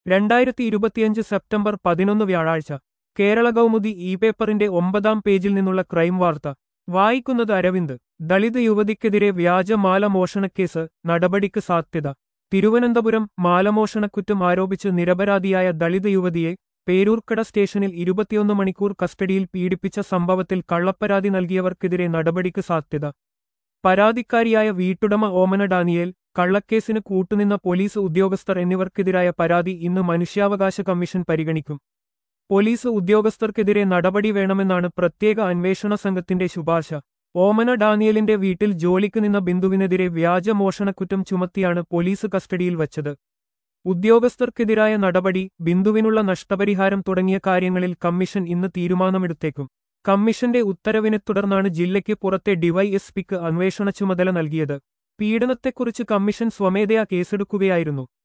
2025 September 11 വ്യാഴാഴ്ച Kerala Kaumudi E പേപ്പറിന്റെ 9-ാം പേജിൽ നിന്നുള്ള ക്രൈം വാർത്ത വായിക്കുന്നത് അരവിന്ദ്. ദളിത് യുവതിക്കെതിരെ വ്യാജ മാല മോഷണക്കേസ്, നടപടിക്ക് സാധ്യത. തിരുവനന്തപുരം. മാലമോഷണക്കുറ്റം ആരോപിച്ച് നിരപരാധിയായ ദളിത് യുവതിയെ പേരൂർക്കട സ്റ്റേഷനിൽ 21 മണിക്കൂർ കസ്റ്റഡിയിൽ പീഡിപ്പിച്ച സംഭവത്തിൽ കള്ളപ്പരാതി നൽകിയവർക്കെതിരെ നടപടിക്ക് സാധ്യത. പരാതിക്കാരിയായ വീട്ടുടമ ഓമന ഡാനിയേൽ, കള്ളക്കേസിന് കൂട്ടുനിന്ന പോലീസ് ഉദ്യോഗസ്ഥർ എന്നിവർക്കെതിരായ പരാതി ഇന്ന് മനുഷ്യാവകാശ കമ്മീഷൻ പരിഗണിക്കും. പോലീസ് ഉദ്യോഗസ്ഥർക്കെതിരെ നടപടി വേണമെന്നാണ് പ്രത്യേക അന്വേഷണ സംഘത്തിന്റെ ശുപാർശ. ഓമന ഡാനിയലിന്റെ വീട്ടിൽ ജോലിക്ക് നിന്ന ബിന്ദുവിനെതിരെ വ്യാജ മോഷണക്കുറ്റം ചുമത്തിയാണ് പോലീസ് കസ്റ്റഡിയിൽ വച്ചത്. ഉദ്യോഗസ്ഥർക്കെതിരായ നടപടി, ബിന്ദുവിനുള്ള നഷ്ടപരിഹാരം തുടങ്ങിയ കാര്യങ്ങളിൽ കമ്മീഷൻ ഇന്ന് തീരുമാനമെടുത്തേക്കും. കമ്മീഷന്റെ ഉത്തരവിനെ തുടർന്നാണ് ജില്ലയ്ക്ക് പുറത്തെ ഡിവൈഎസ്പിക്ക് അന്വേഷണ ചുമതല നൽകിയത്. പീഡനത്തെക്കുറിച്ച് കമ്മീഷൻ സ്വമേധയാ കേസെടുക്കുകയായിരുന്നു.